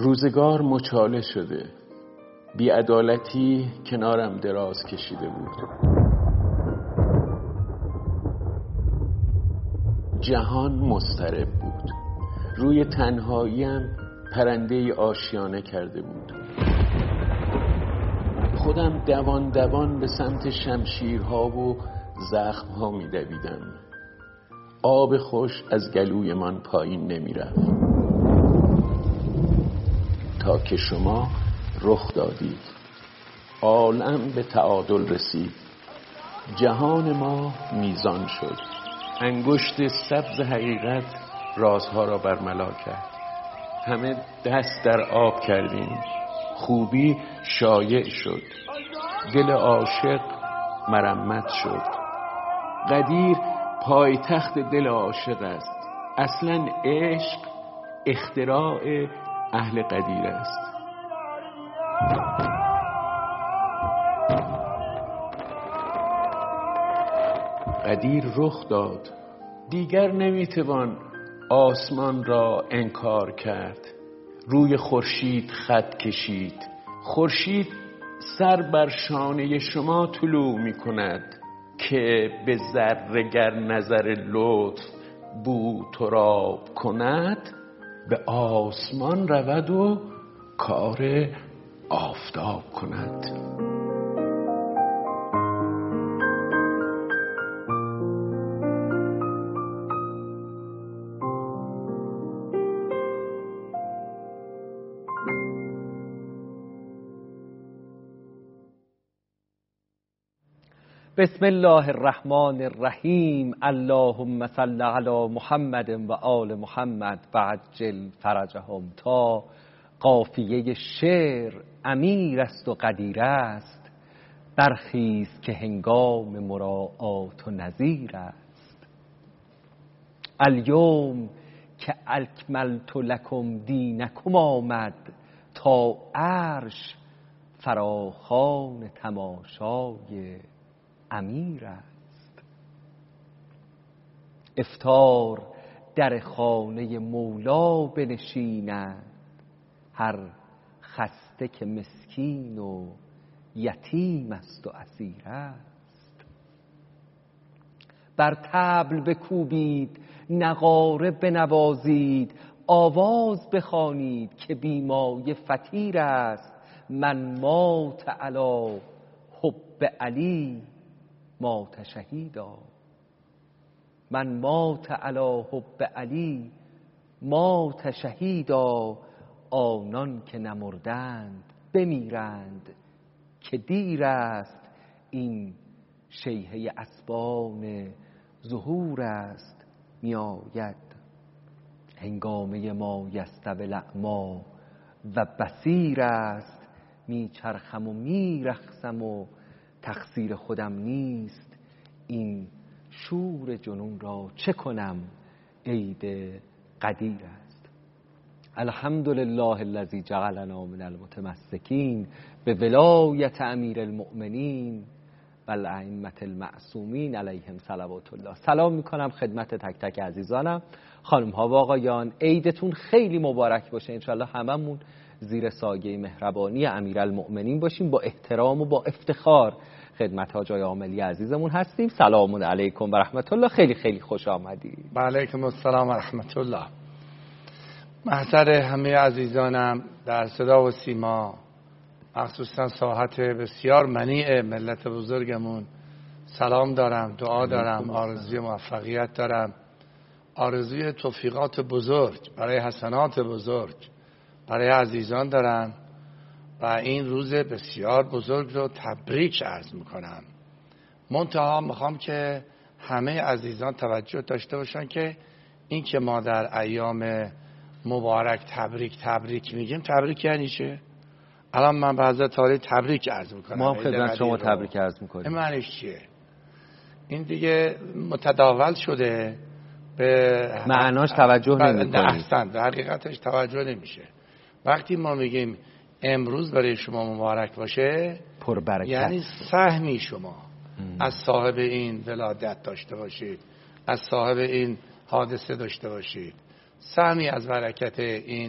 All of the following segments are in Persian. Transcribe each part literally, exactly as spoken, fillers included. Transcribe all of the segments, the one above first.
روزگار مچاله شده، بی‌عدالتی کنارم دراز کشیده بود. جهان مضطرب بود، روی تنهاییم پرنده آشیانه کرده بود. خودم دوان دوان به سمت شمشیرها و زخمها می دویدم. آب خوش از گلویمان پایین نمی رفت تا که شما رخ دادید. عالم به تعادل رسید، جهان ما میزان شد. انگشت سبز حقیقت رازها را برملا کرد. همه دست در آب کردیم، خوبی شایع شد، دل عاشق مرمت شد. قدیر پایتخت دل عاشق است. اصلا عشق اختراع اهل قدیر است. قدیر رخ داد، دیگر نمیتوان آسمان را انکار کرد. روی خورشید خط کشید، خورشید سر بر شانه شما طلوع میکند که به ذره گر نظر لطف بو تراب کند. به آسمان رود و کار آفتاب کند. بسم الله الرحمن الرحیم. اللهم صل علی محمد و آل محمد و عجل فرجهم. تا قافیه شعر امیر است و قدیر است، برخیز که هنگام مراعات و نظیر است. الیوم که اکملت لکم دینکم آمد، تا عرش فراخوان تماشای امیر است. افطار در خانه مولا بنشیند، هر خسته که مسکین و یتیم است و اسیر است. بر طبل بکوبید، نغاره بنوازید، آواز بخوانید که بیمایه فطیر است. من مات علی حب علی مات شهیدا. من مات علی حب علی مات شهیدا. آنان که نمردند بمیرند، که دیر است این شیهه اسبان ظهور است میآید. هنگامه ما یستوی الاعمی و بصیر است. میچرخم و میرقصم و تقصیر خودم نیست. این شور جنون را چه کنم، عید قدیر است. الحمدلله الذی جعلنا من المتمسکین به ولایت امیر المؤمنین و الائمة المعصومین علیهم صلوات الله. سلام میکنم خدمت تک تک عزیزانم. خانم ها و آقایان، عیدتون خیلی مبارک باشه. انشالله هممون زیر سایه مهربانی امیرالمؤمنین باشیم. با احترام و با افتخار خدمت ها جای عاملی عزیزمون هستیم. سلام علیکم و رحمت الله. خیلی خیلی خوش آمدید. و علیکم السلام و رحمت الله. محضر همه عزیزانم در صدا و سیما، مخصوصا ساحت بسیار منیع ملت بزرگمون، سلام دارم، دعا دارم، آرزوی موفقیت دارم، آرزوی توفیقات بزرگ برای حسنات بزرگ برای عزیزان دارم و این روز بسیار بزرگ رو تبریک عرض میکنم. منتها میخوام که همه عزیزان توجه داشته باشن که این که ما در ایام مبارک تبریک تبریک میگیم، تبریک یعنی چه؟ الان من به حضرت عالی تبریک عرض میکنم. ما هم خدمت شما تبریک عرض میکنیم. این معنیش چیه؟ این دیگه متداول شده، به معناش توجه نمی‌کنید. احسن، در حقیقتش توجه نمیشه. وقتی ما میگیم امروز برای شما مبارک باشه، پربرکت، یعنی سهمی شما ام. از صاحب این ولادت داشته باشید، از صاحب این حادثه داشته باشید، سهمی از برکت این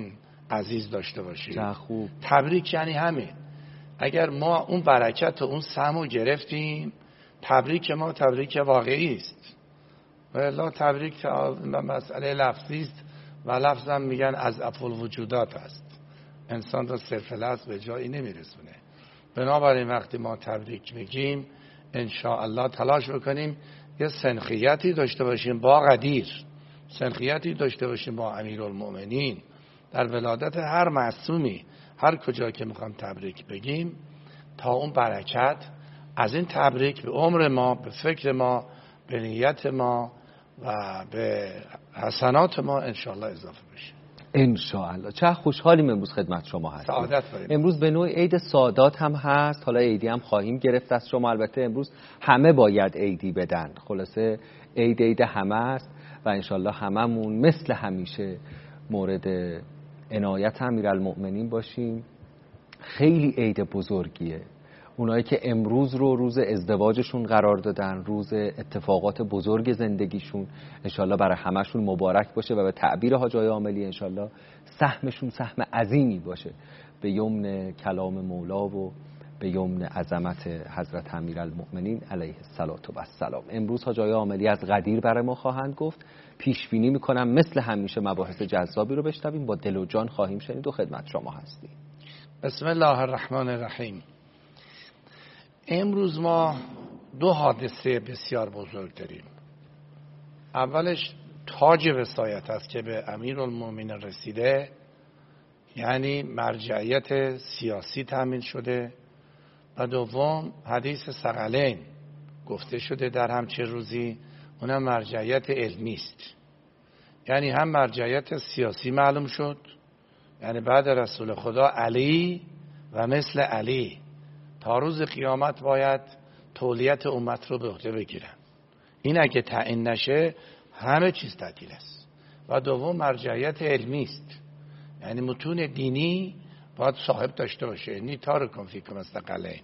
عزیز داشته باشید. چه خوب. تبریک یعنی همین. اگر ما اون برکت و اون سهمو گرفتیم، تبریک ما تبریک واقعی است. و الا تبریک مسئله لفظی است و لفظم میگن از افعال وجودات است، انسان را صرف لفظ به جایی نمیرسونه. بنابراین وقتی ما تبریک میگیم ان شاء الله تلاش بکنیم یه سنخیتی داشته باشیم با قدیر، سنخیتی داشته باشیم با امیرالمؤمنین در ولادت هر معصومی. هر کجا که میخوام تبریک بگیم تا اون برکت از این تبریک به عمر ما، به فکر ما، به نیت ما و به حسنات ما انشاءالله اضافه بشه. انشاءالله. چه خوشحالیم امروز خدمت شما هستیم. سعادت بریم. امروز به نوع عید سادات هم هست، حالا عیدی هم خواهیم گرفت از شما. البته امروز همه باید عیدی بدن، خلاصه عید عید همه است و انشاءالله هممون مثل همیشه مورد عنایت امیرالمؤمنین باشیم. خیلی عید بزرگیه. اونایی که امروز رو روز ازدواجشون قرار دادن، روز اتفاقات بزرگ زندگیشون، انشالله برای همشون مبارک باشه و به تعبیر حاج آقای عاملی انشالله سهمشون سهم عظیمی باشه به یمن کلام مولا و به یمن عظمت حضرت امیرالمؤمنین علیه السلام. امروز حاج آقای عاملی از قدیر برای ما خواهند گفت. پیش بینی میکنم مثل همیشه مباحث جذابی رو بشنویم، با دل و جان خواهیم شنید و خدمت شما هستیم. بسم الله الرحمن الرحیم. امروز ما دو حادثه بسیار بزرگ داریم. اولش تاج وصایت است که به امیرالمؤمنین رسیده، یعنی مرجعیت سیاسی تامین شده. و دوم حدیث ثقلین گفته شده در همچه روزی، اونم مرجعیت علمی است. یعنی هم مرجعیت سیاسی معلوم شد، یعنی بعد رسول خدا علی و مثل علی تا روز قیامت باید تولیت امت رو به عهده بگیرن. این اگه تعیین نشه همه چیز تعطیل است. و دوم مرجعیت علمی است، یعنی متون دینی باید صاحب داشته باشه. اینی تارکم فیکم استقلین،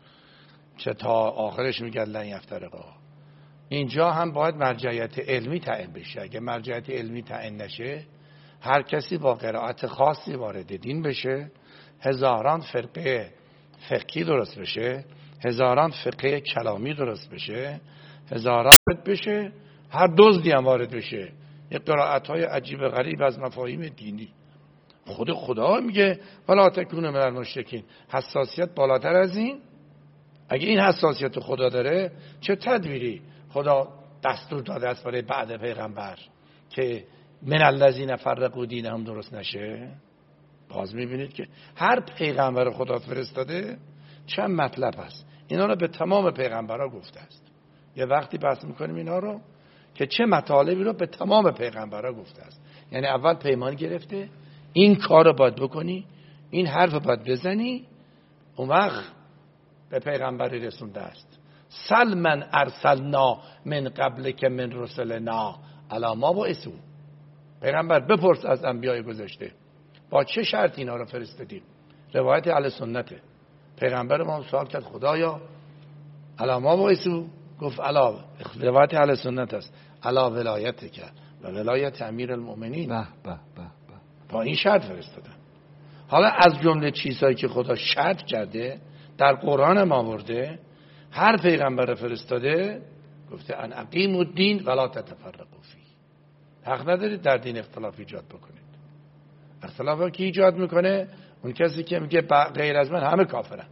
چه تا آخرش میگن لن یفترقا. اینجا هم باید مرجعیت علمی تعیین بشه. اگه مرجعیت علمی تعیین نشه، هر کسی با قرائت خاصی وارد دین بشه، هزاران فرقه فقهی درست بشه، هزاران فقه کلامی درست بشه، هزاران بشه، هر دزدی هم وارد بشه. یه قرائت‌های عجیب غریب از مفاهیم دینی. خود خدا میگه ولا تکونوا من المشرکین. حساسیت بالاتر از این؟ اگه این حساسیت خدا داره، چه تدبیری خدا دستور داده است برای بعد پیغمبر که من الذین فرقوا دینهم درست نشه؟ باز میبینید که هر پیغمبر خدا فرستاده چند مطلب هست. اینا رو به تمام پیغمبرها گفته است. یه وقتی بحث میکنیم اینا رو که چه مطالبی رو به تمام پیغمبرها گفته است. یعنی اول پیمان گرفته این کار رو باید بکنی، این حرف رو باید بزنی، اون وقت به پیغمبری رسونده است. سل من ارسلنا من قبل که من رسلنا الا ما با اسو. پیغمبر بپرس از انبیای گذشته با چه شرط اینا رو فرستادیم. روایت اهل سنته. پیغمبر ما سوال کرد خدایا الا ما با اسو، گفت الا، روایت اهل سنت است، الا ولایت کرد و ولایت امیرالمؤمنین. به به به با این شرط فرستادن. حالا از جمله چیزهایی که خدا شرط کرده در قرآن ما آورده، هر پیغمبر فرستاده گفته ان اقیموا الدین ولا تتفرقوا فیه. حق ندارید در دین اختلاف ایجاد بکنید. اختلاف کی ایجاد میکنه؟ اون کسی که میگه غیر از من همه کافرن.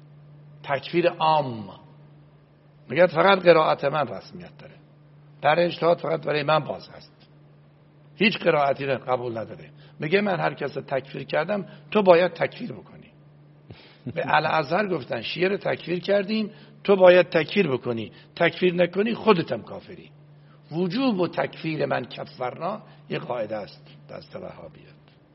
تکفیر عام. میگه فقط قرائت من رسمیت داره، در اجتهاد فقط برای من باز هست، هیچ قرائتی رو قبول نداره. میگه من هر کس رو تکفیر کردم تو باید تکفیر بکنی. به الازهر گفتن شیعه رو تکفیر کردیم تو باید تکفیر بکنی، تکفیر نکنی خودت هم کافری. وجوب و تکفیر من کفرنا یه قاعده است دست وهابیت.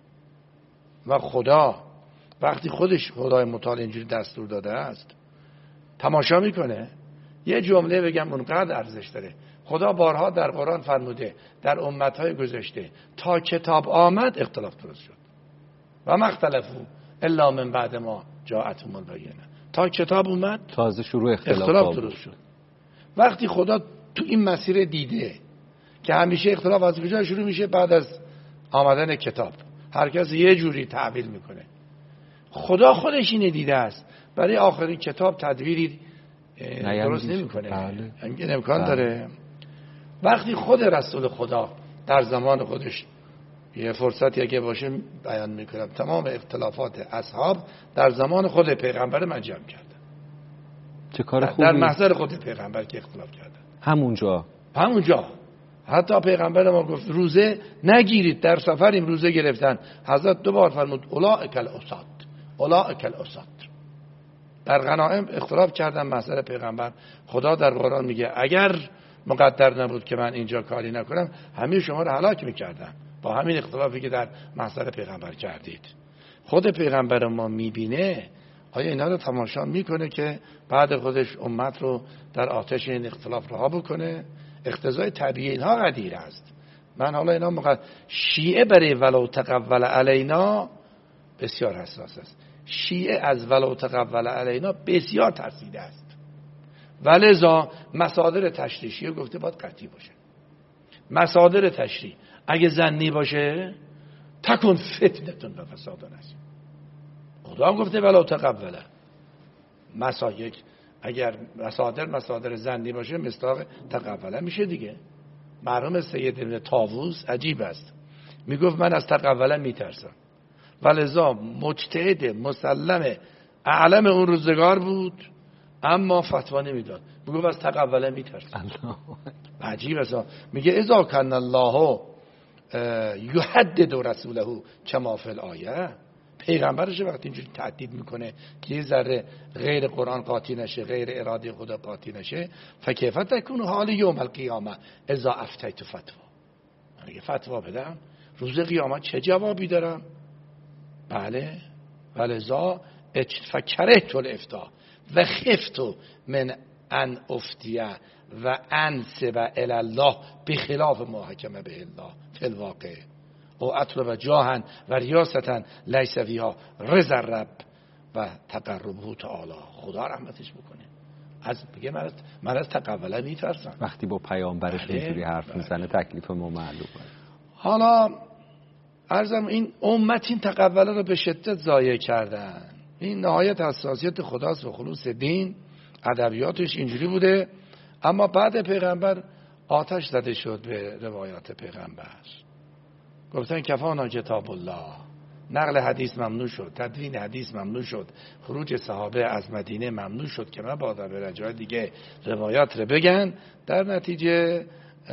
و خدا وقتی خودش خدای متعال اینجوری دستور داده است، تماشا میکنه. یه جمله بگم اونقدر ارزش داره. خدا بارها در قرآن فرموده در امتهای گذشته تا کتاب آمد اختلاف درست شد. و مختلفو الا من بعد ما جاءتهم البینه. تا کتاب اومد تازه شروع اختلاف, اختلاف درست شد. وقتی خدا تو این مسیر دیده که همیشه اختلاف از کجا شروع میشه؟ بعد از آمدن کتاب. هر کس یه جوری تعبیر میکنه. خدا خودش اینه دیده است، برای آخرین کتاب تدبیری درست نمیکنه. بله. این امکان بله. داره. وقتی خود رسول خدا در زمان خودش یه فرصتی اگه باشه بیان میکنم، تمام اختلافات اصحاب در زمان خود پیغمبر من جمع کردن. چه کار خوبی. در محضر خود پیغمبر که اختلاف کردن همونجا همونجا حتی پیغمبر ما گفت روزه نگیرید، در سفریم روزه گرفتن، حضرت دو بار فرمود اولئک الاساد اولئک الاساد. در غنایم اختلاف کردن محضر پیغمبر. خدا در قرآن میگه اگر مقدر نبود که من اینجا کاری نکنم همه شما رو هلاک میکردم با همین اختلافی که در محضر پیغمبر کردید. خود پیغمبر ما میبینه، آیا اینا رو تماشا میکنه که بعد خودش امت رو در آتش این اختلاف رها بکنه؟ اقتضای طبیعی اینها قدیر است. من حالا اینا مقدر شیعه برای ولو تقول علینا بسیار حساس است. شیعه از ولو تقول علینا بسیار ترسیده است. ولذا مصادر تشریعی گفته باید قطعی باشه. مصادر تشریع اگه ظنی باشه تکن فتنتون و فساد است. خدا هم گفته ولو تقول. مسایک اگر مصادر مصادر ظنی باشه مصداق تقوله میشه دیگه. مرحوم سید ابن طاووس عجیب است، میگفت من از تقوله میترسم. ولذا مجتهد مسلم اعلم اون روزگار بود اما فتوا نمیداد، میگفت از تقوله میترسم. عجیب است. میگه اذا کان الله یحدد رسوله کما فی الآیه، پیغمبرش وقتی اینجوری تهدید میکنه که یه ذره غیر قرآن قاطی نشه، غیر اراده خدا قاطی نشه، فکیف تکون حال یوم القیامه اذا افتیت فتوا. من اگه فتوا بدم روز قیامت چه جوابی دارم؟ بله. ولذا فکرهت الافتا و خفت من ان افتیه و انسب الی الله بخلاف ما حکم به الله فی الواقع او اطلب جاهن و ریاستن لیس فیها رضا رب و تقربه تعالی. خدا رحمتش بکنه. از بگه من از, من از تقوله میترسم. وقتی با پیامبرش اینجوری حرف میزنه تکلیف ما معلومه. حالا عرضم این امت این تقوله رو به شدت ضایع کردن. این نهایت حساسیت خداست و خلوص دین. ادبیاتش اینجوری بوده، اما بعد پیغمبر آتش زده شد به روایات پیغمبر. گفتن کفانا کتاب الله، نقل حدیث ممنوع شد، تدوین حدیث ممنوع شد، خروج صحابه از مدینه ممنوع شد که من باید به جای دیگه روایات رو بگن. در نتیجه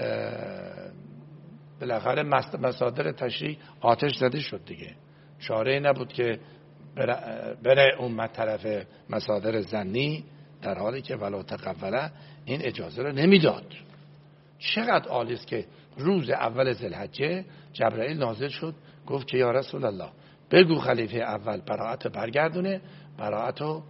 بالاخره مصادر تشریع آتش زده شد دیگه. چاره نبود که بره امت طرف مصادر ظنی، در حالی که ولو تقوله این اجازه رو نمیداد. چقدر عالی است که روز اول ذوالحجه جبرائیل نازل شد، گفت که یا رسول الله بگو خلیفه اول براءت برگردونه، براءتو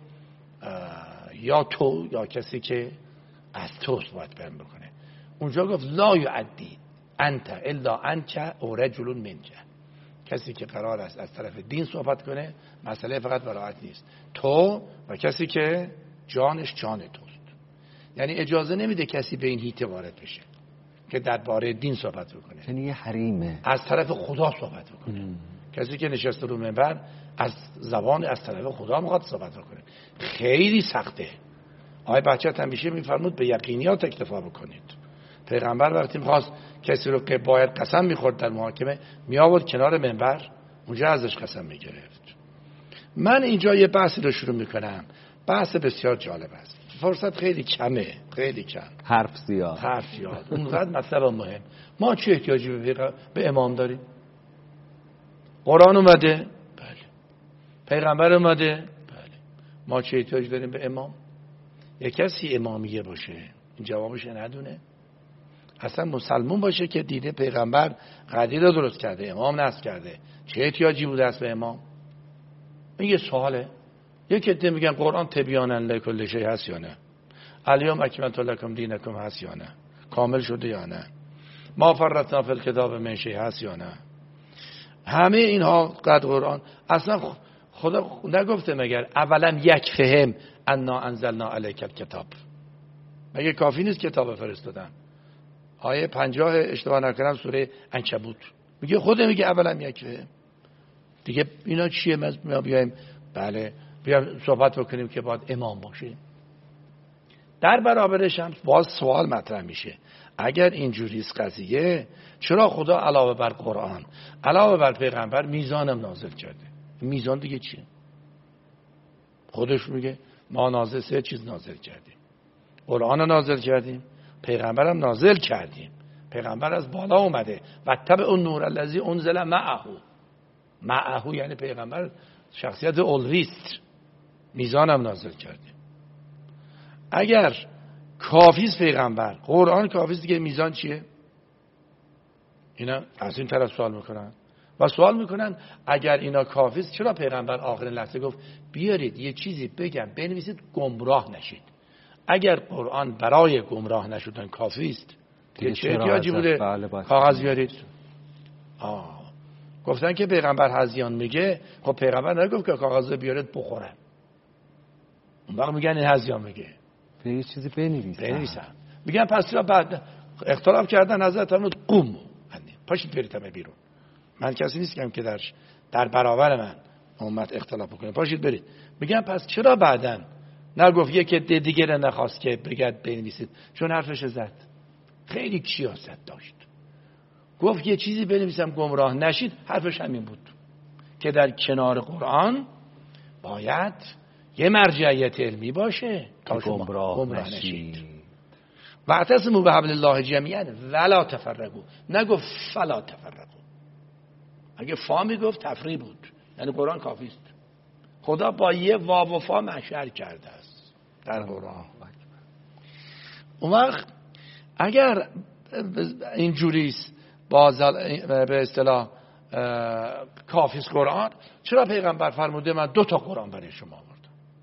یا تو یا کسی که از توست باید بیان بکنه. اونجا گفت لا یعدی انت الا انت او رجل منک، کسی که قرار است از طرف دین صحبت کنه مسئله فقط براءت نیست، تو و کسی که جانش جان توست. یعنی اجازه نمیده کسی به این هیته وارد بشه که درباره دین صحبت بکنه، یعنی یه حریمه، از طرف خدا صحبت بکنه. ام. کسی که نشسته رو منبر از زبان از طرف خدا میخواد صحبت بکنه. خیلی سخته. آقای بچت همیشه میفرمود به یقینیات اکتفا بکنید. پیغمبر وقتی میخواست کسی رو که باید قسم میخورد در محاکمه میآورد کنار منبر، اونجا ازش قسم میگرفت. من اینجا یه بحثی رو شروع میکنم، بحث بسیار جالب است. فرصت خیلی کمه، خیلی کم، حرف زیاد حرف زیاد اونقدر مطلب مهم. ما چه احتیاجی به, به امام داریم؟ قرآن اومده؟ بله. پیغمبر اومده؟ بله. ما چه احتیاج داریم به امام؟ یک کسی امامیه باشه این جوابش ندونه، اصلا مسلمون باشه که دیده پیغمبر قضیه رو درست کرده، امام نصب کرده، چه احتیاجی بوده است به امام؟ این یه سواله. یک عده میگن قرآن تبیانا لکل شیء هست یا نه؟ الیوم اکملت لکم دینکم هست یا نه؟ کامل شده یا نه؟ ما فرطنا فی الکتاب من شیء هست یا نه؟ همه اینها قد قرآن اصلا خدا نگفته مگر اولم یکفهم انا انزلنا الیک الکتاب؟ مگه کافی نیست کتاب فرستادن؟ آیه پنجاه اشتباه نکنم سوره عنکبوت میگه، خود میگه اولم یکفهم. دیگه اینا چیه؟ ما بیایم بله بیایم صحبت بکنیم که باید امام باشه. در برابرش هم باز سوال مطرح میشه، اگر اینجوریست قضیه، چرا خدا علاوه بر قرآن علاوه بر پیغمبر میزانم نازل کرده؟ میزان دیگه چیه؟ خودش میگه ما نازل سه چیز نازل کردیم، قرآن رو نازل کردیم، پیغمبرم نازل کردیم. پیغمبر از بالا اومده و تبع اون نور الذی انزل معه. معه یعنی پیغمبر شخصیت اولویست. میزانم نازل کردیم. اگر کافیست پیغمبر، قرآن کافیست، دیگه میزان چیه؟ اینا از این طرف سوال میکنن و سوال میکنن اگر اینا کافیست چرا پیغمبر آخرین لحظه گفت بیارید یه چیزی بگم بنویسید گمراه نشید؟ اگر قرآن برای گمراه نشدن کافیست دیگه چه احتیاجی بوده کاغذ بیارید؟ آه. گفتن که پیغمبر هذیان میگه، خب پیغمبر نگفت که کاغذ بیارید بخورن. اون وقت میگن این هذیان میگه به یه چیزی بنویسن بنویسن. میگن پس چرا بعد اختلاف کردن حضرت فرمود قوم پاشید برید همه بیرون. من کسی نیستم که در در برابر من امت اختلاف بکنه، پاشید برید. میگن پس چرا بعدن نگفت یک عده دیگه رو نخواست که بگید بنویسید؟ چون حرفش زد، خیلی سیاست داشت. گفت یه چیزی بنویسم گمراه نشید، حرفش همین بود که در کنار قرآن باید یه مرجعیت علمی باشه تا شما گمراه, گمراه نشید, نشید. واعتصموا بحبل الله جمیعا ولا تفرقوا، نگفت فلا تفرقوا. اگه فا میگفت تفریق بود، یعنی قرآن کافی است. خدا با یه واو و فا محشر کرده است در قرآن. اون وقت اگر اینجوریست باز به اصطلاح کافیست قرآن، چرا پیغمبر فرموده من دو تا قرآن برای شما آوردم؟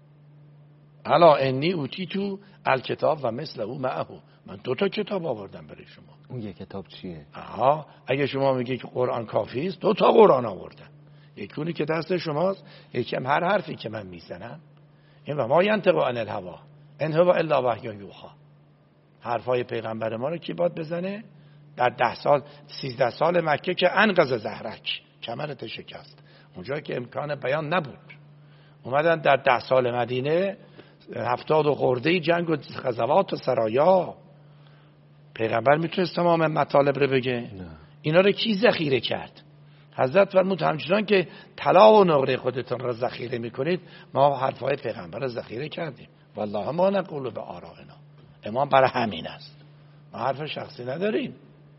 الا انی اوتیتو الکتاب و مثله معه، من دو تا کتاب آوردم برای شما. اون یک کتاب چیه؟ آها، اگه شما میگی که قرآن کافی است، دو تا قرآن آوردم. یکی اونی که دست شماست، یکی هم هر حرفی که من میزنم. این و ما ینطق عن الهوا ان هو الا وحی یوحی. حرفای پیغمبر ما رو کی باید بزنه؟ در ده سال سیزده سال مکه که انقذ زهرک، کمرت شکست، اونجا که امکان بیان نبود، اومدن در ده سال مدینه هفتاد و خورده جنگ و غزوات و سرایا. پیغمبر میتونست تمام مطالب رو بگه؟ نه. اینا رو کی ذخیره کرد؟ حضرت فرمود همچنان که طلا و نقره خودتون رو ذخیره میکنید، ما حرفای پیغمبر رو ذخیره کردیم. والله ما نقول به آرائنا. امام برای همین است، ما حرف شخصی نداریم.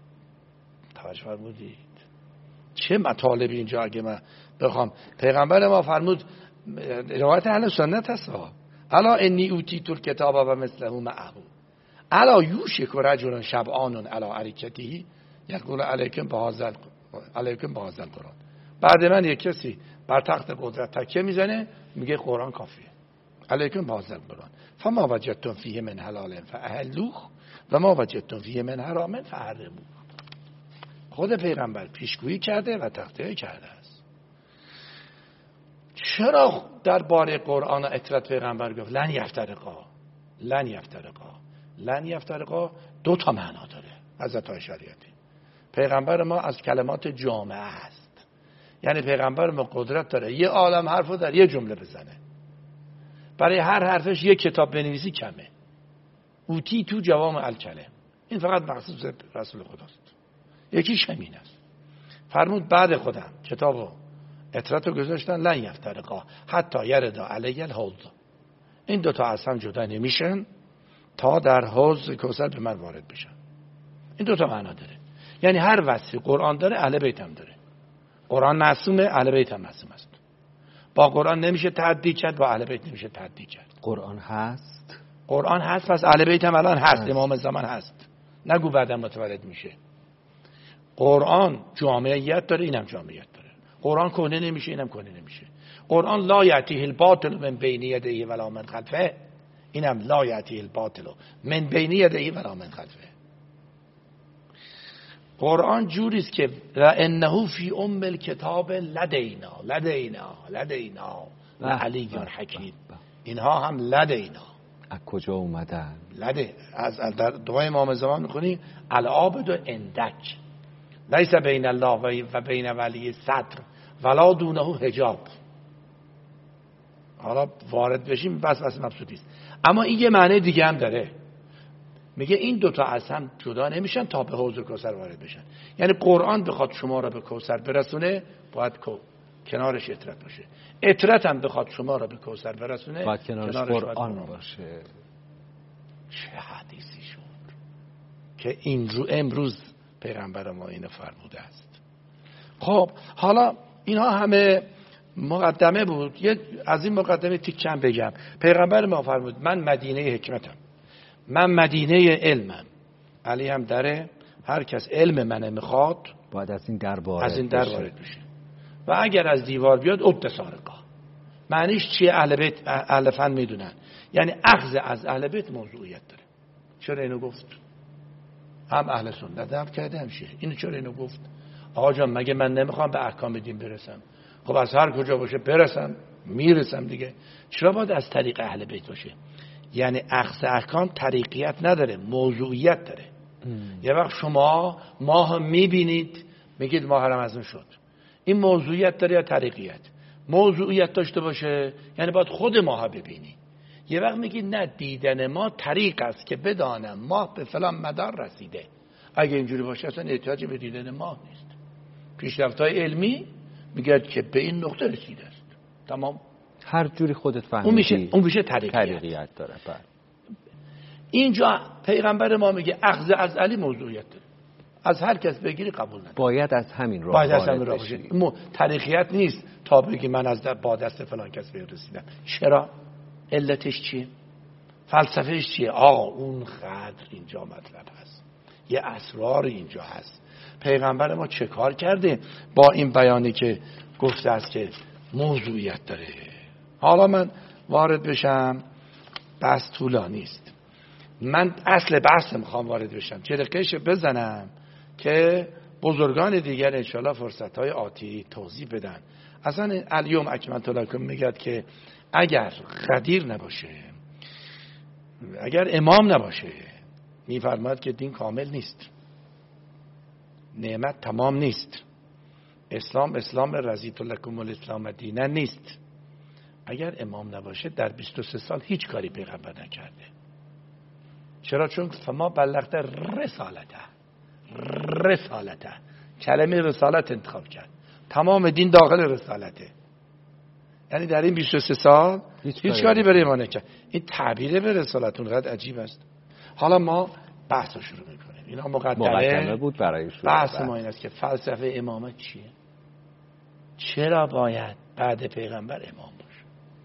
توجه فرمودید؟ چه مطالبی اینجا اگه من بخوام، پیغمبر ما فرمود، روایت اهل سنت هست، الا انی اوتیت الکتاب و مثله معه الا یوشک رجل شبعان علی ارکته یقول علیکم بهذا علیکم بهذا القرآن. بعد من یک کسی بر تخت قدرت تکیه میزنه میگه قرآن کافیه، علیکم بهذا القرآن فما وجدتم فیه من حلال فاحلوه و ما وجدتم فیه من حرام فحرموه. خود پیغمبر پیشگویی کرده و تخطئه کرده است. چرا درباره قرآن و اطرت پیغمبر گفت لن یفترقا؟ لن یفترقا لن یفترقا دو تا معنا داره. حضرت عایشه شریعتی پیغمبر ما از کلمات جامعه است، یعنی پیغمبر ما قدرت داره یه عالم حرفو در یه جمله بزنه، برای هر حرفش یک کتاب بنویسی کمه. اوتی تو جوامع الکلم، این فقط مخصوص رسول خداست. یکیش همین است. فرمود بعد خودم کتابو اطرتو گذاشتن لن یفترقا حتی یردا علی الحوض، این دوتا از هم جدا نمیشن تا در حوض کوثر به من وارد بشن. این دوتا معنا داره، یعنی هر وصفی قرآن داره اهل بیت هم داره. قرآن معصومه، اهل بیت هم معصوم است. با قرآن نمیشه تعدی کرد، با اهل بیت نمیشه تعدی کرد. قرآن هست، قرآن هست، پس اهل بیت هم الان هست, هست. امام زمان هست، نگو بعدا متولد میشه. قرآن جامعیت داره، اینم جامعیت داره. قرآن کهنه نمیشه، اینم کهنه نمیشه. قرآن لا یأتیه الباطل من بین یدیه ولا من خلفه، اینم لا یأتیه الباطل من بین یدیه ولا من خلفه. قرآن جوریست که انه فی ام الکتاب لدینا لدینا لدینا و علی حکیم، اینها هم لدینا. از کجا اومدن؟ لده از در دعای امام زمان میخونی العابد و اندک لیس بین الله و بین ولی صدر ولا دونه حجاب. حالا وارد بشیم بس بس مبسوطی است. اما این یه معنی دیگه هم داره. میگه این دوتا از هم جدا نمیشن تا به حوض کوثر وارد بشن. یعنی قرآن بخواد شما را به کوثر برسونه باید کنارش اطرت باشه. اطرت هم بخواد شما را به کوثر برسونه باید کنارش, کنارش قرآن باشه. باشه. چه حدیثی شد که این رو امروز پیغمبر ما اینو فرموده است. خب حالا اینها همه مقدمه بود. یه از این مقدمه تیکم بگم. پیغمبر ما فرمود من مدینه حکمتم، من مدینه علمم. علی هم داره، هر کس علم منه میخواد باید از این در وارد از این در وارد بشه و اگر از دیوار بیاد عبد سارقا. معنیش چیه؟ اهل بیت اهل فن میدونن، یعنی اخذ از اهل بیت موضوعیت داره. چرا اینو گفت؟ هم اهل سنت هم کرده هم شیعه. اینو چرا اینو گفت؟ آقا جان مگه من نمیخوام به احکام دین برسم؟ خب از هر کجا باشه برسم، میرسم دیگه. چرا باید از طریق اهل بیت باشه؟ یعنی اخذ احکام طریقیت نداره، موضوعیت داره. ام. یه وقت شما ماه میبینید میگید ماه رمضان شد، این موضوعیت داره یا طریقیت؟ موضوعیت داشته باشه یعنی باید خود ماه ببینی. یه وقت میگید نه، دیدن ما طریق است که بدانم ماه به فلان مدار رسیده. اگه اینجوری باشه اصلا احتیاجی به دیدن ماه نیست. پیشرفت‌های علمی میگه که به این نقطه رسیده است. تمام. هر جوری خودت فهمیدی اون میشه اون میشه طریقیت. طریقیت داره. بله. اینجا پیغمبر ما میگه اخذ از علی موضوعیت داره. از هر کس بگیری قبول نداره. باید از همین راه باید از همین راه بشه. طریقیت نیست تا بگی من از با دست فلان کس به رسیدم. چرا؟ علتش چیه؟ فلسفهش چیه؟ آقا اون قدر اینجا مطلب هست، یه اسرار اینجا هست. پیغمبر ما چه کار کرده با این بیانی که گفته است که موضوعیت داره؟ حالا من وارد بشم، بحث طولانی است. من اصل بحث میخوام وارد بشم، جرقهش بزنم که بزرگان دیگر انشاءالله فرصتهای آتی توضیح بدن. اصلا الیوم اکملت لکم میگه که اگر قدیر نباشه، اگر امام نباشه، میفرماید که دین کامل نیست، نعمت تمام نیست، اسلام اسلام رضیت لکم الاسلام دینا نیست. اگر امام نباشه در بیست و سه سال هیچ کاری پیغمبر نکرده. چرا؟ چون فما بلغت رسالته رسالته کلمه رسالت انتخاب کرد. تمام دین داخل رسالته. یعنی در این بیست و سه سال هیچ, هیچ کاری برای ما نکرد. این تعبیر به رسالت اونقدر عجیب است. حالا ما بحث رو شروع میکنیم. اینا مقدمه بود برای شروع. بحث ما این است که فلسفه امامت چیه؟ چرا باید بعد پیغمبر امام باشه؟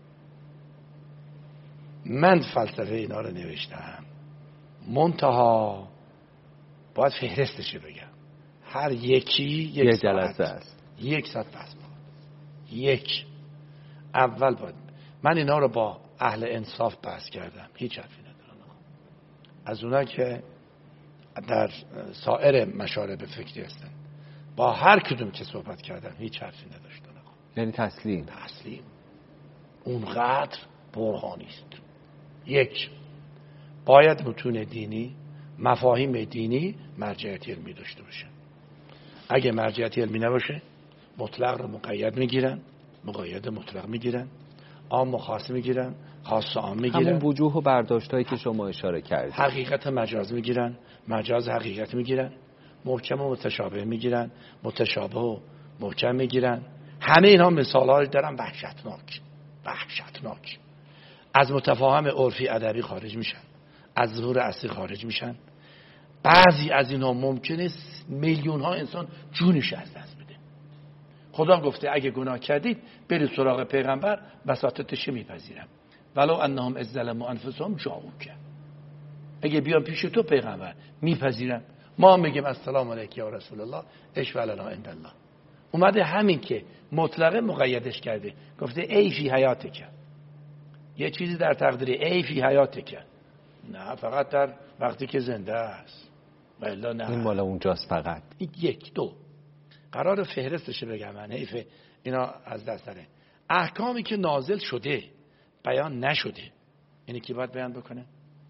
من فلسفه اینا رو نوشتم، منتها باید فهرستش بگم. هر یکی یک یه جلسه است، یک ساعت بحث بود. یک اول باید من اینا رو با اهل انصاف بحث کردم، هیچ حرفی ندارم. از اونا که در سایر مشارب فکری هستن با هر کدوم که صحبت کردم هیچ حرفی نداشتن. یعنی تسلیم تسلیم اونقدر برهانی است. یک، باید متون دینی، مفاهیم دینی مرجعیت علمی داشته باشه. اگه مرجعیت علمی نباشه مطلق رو مقید میگیرن، مقید مطلق میگیرن، عام و خاص میگیرن، خاص و عام میگیرن. همون وجوه و برداشتایی که شما اشاره کردید. حقیقت مجاز میگیرن، مجاز حقیقت میگیرن، محکم و متشابه میگیرن، متشابه و محکم میگیرن. همه اینها مثال‌هایی دارن وحشتناک وحشتناک. از متفاهم عرفی ادبی خارج میشن، از ظهور اصلی خارج میشن. بعضی از اینها ممکنه میلیون ها انسان جونش از دست بده. خدا گفته اگه گناه کردید برید سراغ پیغمبر، بساطتش میپذیرم. ولو انهم اذ ظلموا انفسهم جاءوک. اگه بیان پیش تو پیغمبر میپذیرم. ما میگیم السلام علیک یا رسول الله اشفع لنا عند الله. اومده همین که مطلقه مقیدش کرده، گفته ای فی حیاتک، یه چیزی در تقدیر ای فی حیاتک، نه فقط در وقتی که زنده است. والا نه، این مال اونجاست فقط. یک دو قرار فهرستش بگم من، حیف اینا از دست نره. احکامی که نازل شده بیان نشده، یعنی کی باید بیان بکنه؟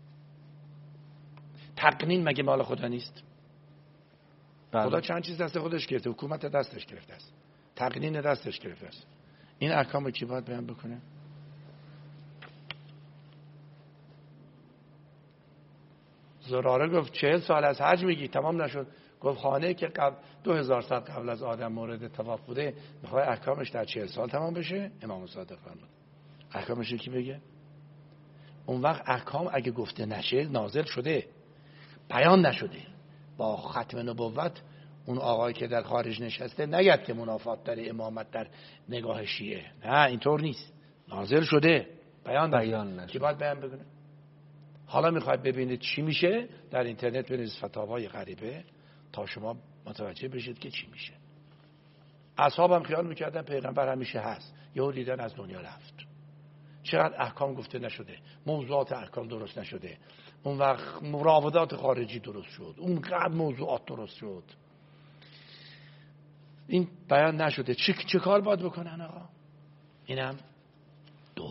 تقنین مگه مال خدا نیست؟ بله. خدا چند چیز دست خودش گرفته، حکومت دستش گرفته است. تقنین دستش گرفته است. این احکام کی باید بیان بکنه؟ زراره گفت چهل سال از حج میگی تمام نشد. گفت خانه که قبل دو هزار سال قبل از آدم مورد طواف بوده میخوای احکامش در چهل سال تمام بشه؟ امام صادق فرمود احکامش کی بگه؟ اون وقت احکام اگه گفته نشه نازل شده، بیان نشده. با ختم نبوت اون آقایی که در خارج نشسته نگد که منافات داره امامت در نگاه شیعه. نه اینطور نیست، نازل شده، بیان, بیان نشده. کی باید بیان بگونه؟ حالا میخواید ببینید چی میشه؟ در اینترنت بنویسید فتاوای غریبه تا شما متوجه بشید که چی میشه. اصحابم خیال میکردن پیغمبر همیشه هست، یهو دیدن از دنیا رفت. چقدر احکام گفته نشده، موضوعات احکام درست نشده، اون وقت مراودات خارجی درست شد، اون قدر موضوعات درست شد، این بیان نشده. چه چه کار باید بکنن آقا؟ اینم دو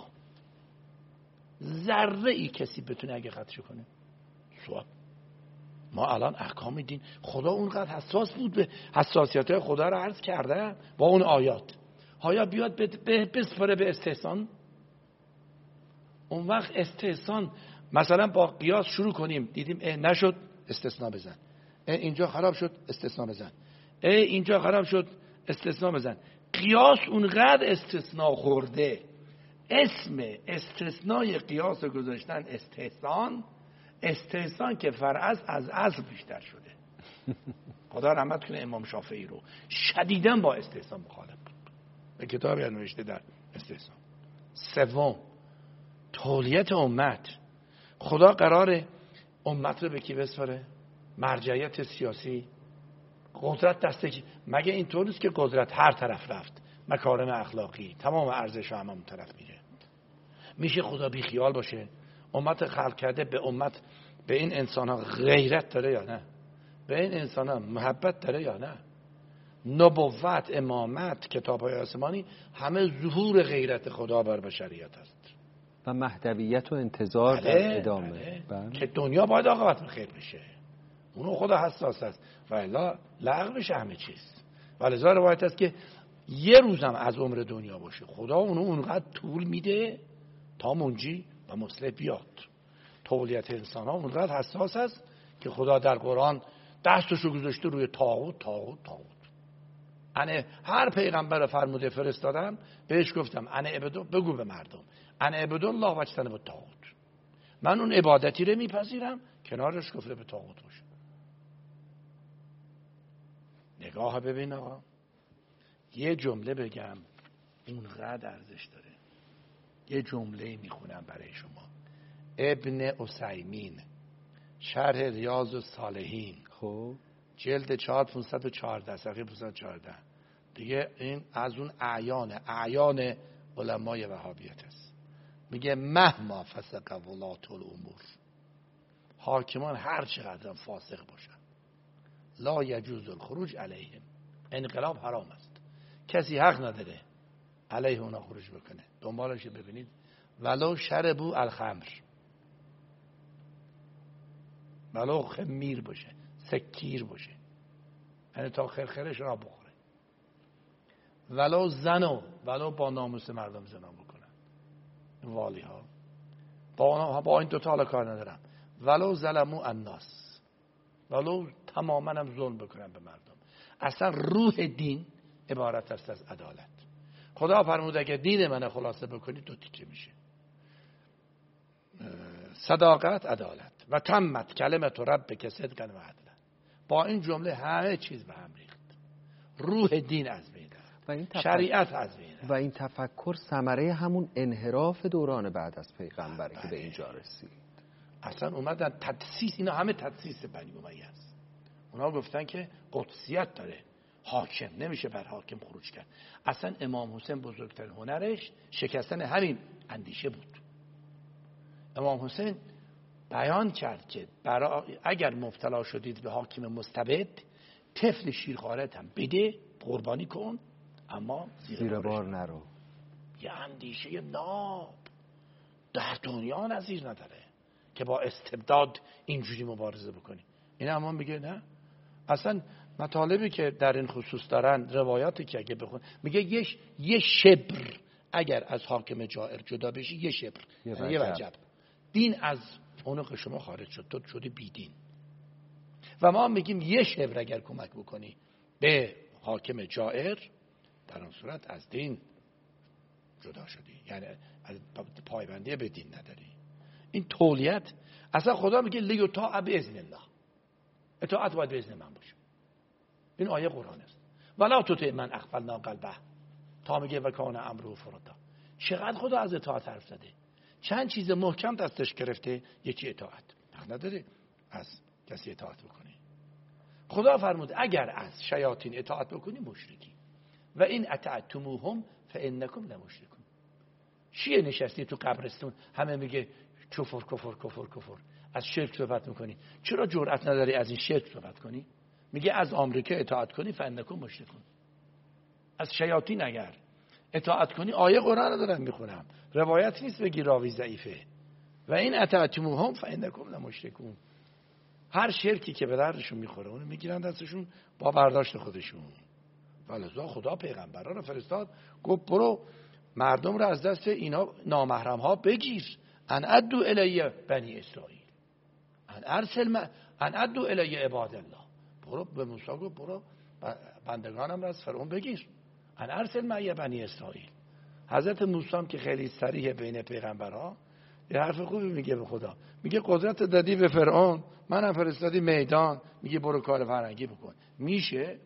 ذره ای کسی بتونه اگه خدشه کنه سواب. ما الان احکام دین خدا اونقدر حساس بود، به حساسیت خدا رو عرض کرده با اون آیات. هایا بیاد بسپره به استحسان. اون وقت استحسان مثلا با قیاس شروع کنیم، دیدیم اه نشد استثناء بزن، اه اینجا خراب شد استثناء بزن، اه اینجا خراب شد استثناء بزن. قیاس اونقدر استثناء خورده، اسم استثنای قیاس گذاشتن استحسان، استحسان که فرع از اصل بیشتر شده. خدا رحمت کنه امام شافعی رو، شدیداً با استحسان مخالف بود، به کتابی نوشته در استحسان. سوم تولیت امت. خدا قراره امت رو به کی بسپاره؟ مرجعیت سیاسی، قدرت دست کی؟ مگه اینطور نیست که قدرت هر طرف رفت، مکارم اخلاقی تمام ارزش هم اون طرف میره؟ میشه خدا بی خیال باشه؟ امت خلق کرده، به امت به این انسان ها غیرت داره یا نه؟ به این انسان ها محبت داره یا نه؟ نبوت، امامت، کتاب های آسمانی همه ظهور غیرت خدا بر بشریت است و مهدویت و انتظار بله، در ادامه بله. بله. که دنیا باید عاقبت بخیر بشه، اونو خدا حساس است و الا لغو بشه همه چیز. ولذا روایت است که یه روزم از عمر دنیا باشه خدا اونو اونقدر طول میده تا منجی و مصلح بیاد. تولیت انسان ها اونقدر حساس است که خدا در قرآن دستشو گذاشته روی طاغوت طاغوت طاغوت. انه هر پیغمبر فرموده فرستادم بهش گفتم انه عبدو، بگو به مردم انه عبدو الله واجتنبوا الطاغوت، من اون عبادتی رو میپذیرم کنارش کفر به طاغوت باشه. نگاه ببین آقا، یه جمله بگم اونقدر ارزش داره. یه جمله میخونم برای شما. ابن عثیمین شرح ریاض الصالحین خب جلد چهار پانصد و چهارده صفحه پانصد و چهارده دیگه، این از اون اعیان اعیان علمای وهابیت است. میگه مهما فسق ولات الامور، حاکمان هر چقدر فاسق باشن، لا یجوز الخروج علیهم، انقلاب حرام است، کسی حق نداره علیه اونا خروج بکنه. دنبالش ببینید، ولو شربو الخمر، ولو خمیر باشه، سکیر باشه، یعنی تا خرخرش را بخوره، ولو زنو، ولو با ناموس مردم زنا بکنن این والی ها، با, با این دوتا حالا کار ندارم، ولو ظلمو الناس، ولو تماما هم ظلم بکنن به مردم. اصلا روح دین عبارت است از عدالت. خدا فرموده که دین من خلاصه بکنی دو تیکه میشه، صداقت، عدالت. و تمت کلمت ربک صدقا و عدلا. با این جمله همه چیز به هم ریخت. روح دین از بین رفت، شریعت از بین رفت. و این تفکر ثمره همون انحراف دوران بعد از پیغمبره بله. که به اینجا رسید. اصلا اومدن تدسیس، اینا همه تدسیس بنی امیه است. اونا گفتن که قدسیت داره، حاکم نمیشه بر حاکم خروج کرد. اصلا امام حسین بزرگترین هنرش شکستن همین اندیشه بود. امام حسین بیان کرد که برای اگر مبتلا شدید به حاکم مستبد، طفل شیرخوارت هم بده، قربانی کن، اما زیر, زیر بار نرو. یه اندیشه ناب در دنیا نظیر نداره که با استبداد اینجوری مبارزه بکنی. این اما میگه نه، اصلا مطالبی که در این خصوص دارن، روایاتی که اگه بخون میگه یه یه شبر اگر از حاکم جائر جدا بشی، یه شبر یه یعنی وجب دین از عنق شما خارج شد، تو شدی بی دین. و ما میگیم یه شبر اگر کمک بکنی به حاکم جائر، در اون صورت از دین جدا شدی، یعنی از پایبندی به دین نداری. این تولیت اصلا خدا میگه لیطاع باذن الله، اطاعت باید به اذن من باشه. این آیه قرآن است. ولا تطع من اغفلنا قلبه، تا میگه و کان امره فرطا. چقدر خدا از اطاعت حرف زده، چند چیز محکم دستش گرفته، یکی اطاعت. حق نداره از کسی اطاعت بکنی. خدا فرمود اگر از شیاطین اطاعت بکنی مشرکی، و این اطعتموهم فانکم لمشرکون. چیه نشستی تو قبرستون همه میگه کفر کفر کفر کفر، از شرک صحبت میکنی، چرا جرأت نداری از این شرک صحبت کنی؟ میگه از آمریکا اطاعت کنی فانکم مشرکون. از شیاطین اگر اطاعت کنی، آیه قرآن رو دارم میخونم، روایت نیست بگی راوی ضعیفه. و این اطعتموهم فانکم لمشرکون. هر شرکی که به دردشون میخوره اونو میگیرن دستشون با برداشت خودشون. ولذا خدا پیغمبرا رو فرستاد، گفت برو مردم رو از دست اینا نامحرم ها بگیر. ان ادو الی بنی اسرائیل، ان ارسل ما ان ادو الی عباد الله. برو به موسی گفت برو بندگانم رو از فرعون بگیر. ان ارسل معی بنی اسرائیل. حضرت موسی هم که خیلی صریح بین پیغمبرها، یه حرف خوبی میگه به خدا، میگه قدرت دادی به فرعون، منم فرستادی میدان، میگه برو کار فرنگی بکن. میشه؟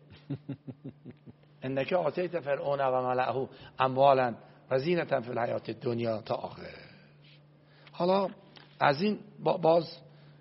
انک آتیت فرعون و ملئه اموالا و زینة فی الحیات الدنیا تا آخر. حالا از این باز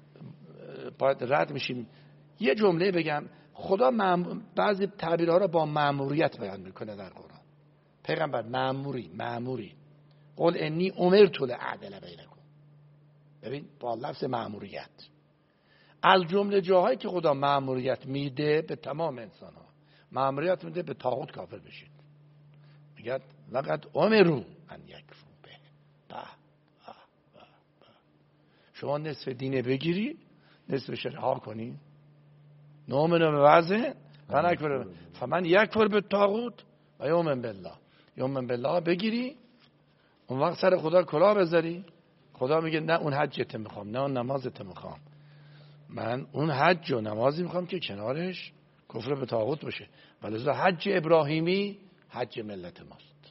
باید رد میشیم. یه جمله بگم، خدا مم... بعضی تعبیرها رو با مأموریت بیان میکنه در قرآن. پیغمبر مأموری مأموری قل انی امرت لأعدل بینکم. ببین با لفظ مأموریت. از جمله جاهایی که خدا مأموریت میده به تمام انسان ها، مأموریت میده به طاغوت کافر بشید. میگه لقد امروا ان یکفروا به. به به به. شما نصف دینه بگیری، نصفش رها کنی. نؤمن ببعض و نکفر، فمن یکفر بالطاغوت و یؤمن بالله. یؤمن بالله بگیری، اون وقت سر خدا کلاه بذاری. خدا میگه نه اون حجت میخوام، نه اون نمازت میخوام، من اون حج و نمازی میخوام که کنارش کفر به طاغوت باشه. ولذا حج ابراهیمی حج ملت ماست.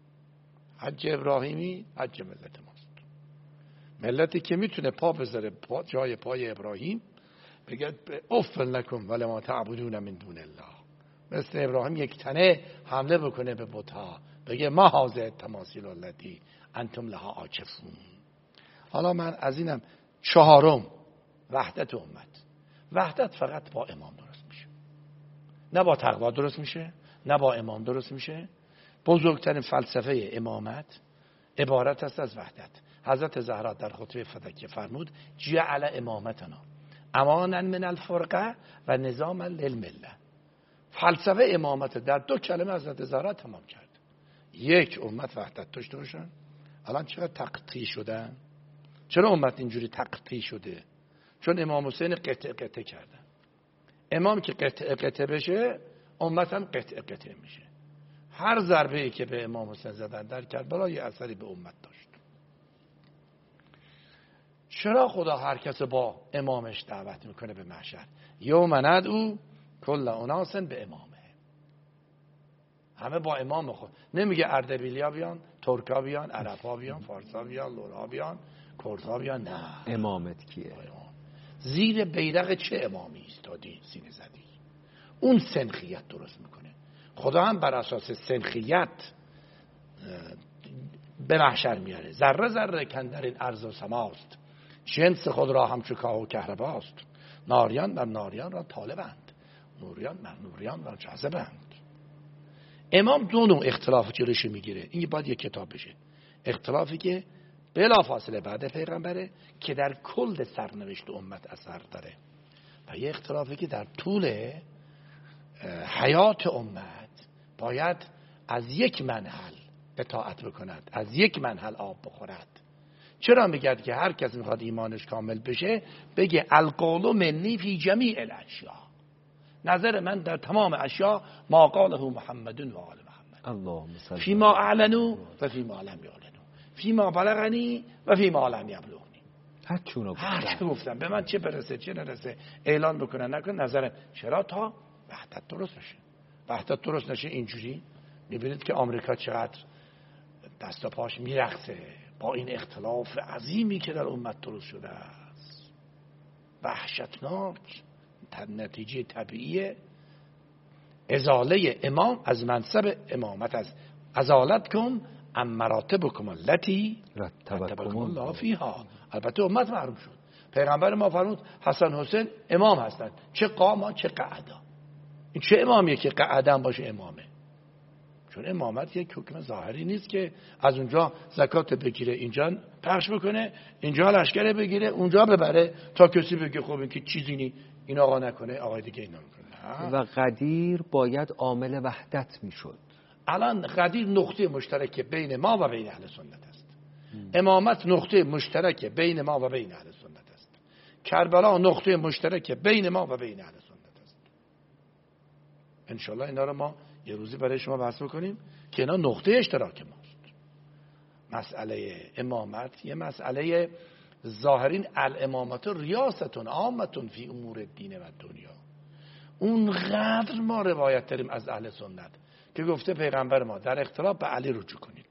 حج ابراهیمی حج ملت ماست. ملتی که میتونه پا بذاره پا جای پای ابراهیم، بگه افل لکم ولما تعبدون من دون الله. مثل ابراهیم یک تنه حمله بکنه به بت‌ها، بگه ما هذه التماثیل التي انتم لها عاکفون. حالا من از اینم چهارم، وحدت امت. وحدت فقط با امام درست میشه، نه با تقوا درست میشه، نه با امام درست میشه. بزرگترین فلسفه امامت عبارت است از وحدت. حضرت زهرا در خطبه فدکیه فرمود جعل امامتنا امانا من الفرقه و نظاما للمله. فلسفه امامت در دو کلمه حضرت زهرا تمام کرد. یک، امت وحدت داشته باشن. الان چرا تقطیع شدن؟ چرا امت اینجوری تقطیع شده؟ چون امام حسین قطع قطع کردن. امام که قطع قطع بشه، امت هم قطع قطع میشه. هر ضربه ای که به امام حسین زدن در کربلا یه اثری به امت داشت. چرا خدا هر کس با امامش دعوت میکنه به محشر؟ یوم ندعو کل اناس به امامه. همه با امام خود. نمیگه اردبیلیا بیان، ترکا بیان، عربا بیان، فارسا بیان، لورا بیان، کردها بیان. نه، امامت کیه؟ زیر بیرق چه امامی ایستادی سینه زدی؟ اون سنخیت درست میکنه. خدا هم بر اساس سنخیت به محشر میاره. ذره ذره کندر این ارض و سماست، جنس خود را همچو کاه و کهرباست. ناریان بر ناریان را طالبند، نوریان بر نوریان را جاذبند. امام دو نوع اختلاف جلوش میگیره. این باید یک کتاب بشه. اختلافی که بلا فاصله بعد پیغمبره که در کل سرنوشت امت اثر داره، و یه اختلافی که در طول حیات امت باید از یک منهل اطاعت بکند، از یک منهل آب بخورد. چرا میگه که هر کس میخواد ایمانش کامل بشه بگه القول منی فی جمیع الاشیاء، نظر من در تمام اشیا ما قاله محمد و آل محمد. اللهم صل فیما اعلنوا و فیما لم یعلنوا، فیما بلغنی و فیما لم یبلغنی. هر چونو هر چه گفتم به من چه برسه چه نرسه اعلان بکنن نکنن نظرم. چرا؟ تا وحدت درست نشه. وحدت درست نشه اینجوری میبینید که آمریکا چقدر دست و پاش میرقصه با این اختلاف عظیمی که در امت درست شده است. وحشتناک نتیجه طبیعی ازاله امام از منصب امامت است. ازالت کن ام مراتبکم التي رتبکم الله فیها. البته امت محروم شد. پیغمبر ما فرمود حسن حسین امام هستند، چه قاما چه قعدا. این چه امامیه که قعدا باشه امامه؟ چون امامت یک حکم ظاهری نیست که از اونجا زکات بگیره اینجا پخش بکنه، اینجا لشکر بگیره اونجا ببره تا کسی بگه خب این که چیزی نی این آقا نکنه آقای دیگه اینا میکنه. و قدیر باید عامل وحدت میشد. الان قدیر نقطه مشترک بین ما و بین اهل سنت است. امامت نقطه مشترک بین ما و بین اهل سنت است. کربلا نقطه مشترک بین ما و بین اهل سنت است. انشالله اینا رو ما یه روزی برای شما بحث بکنیم که اینا نقطه اشتراک ماست. مسئله امامت یه مسئله ظاهرین الامامت ریاستون عامتون فی امور الدین و دنیا. اونقدر ما روایت داریم از اهل سنت که گفته پیغمبر ما در اختلاف به علی رجوع کنید.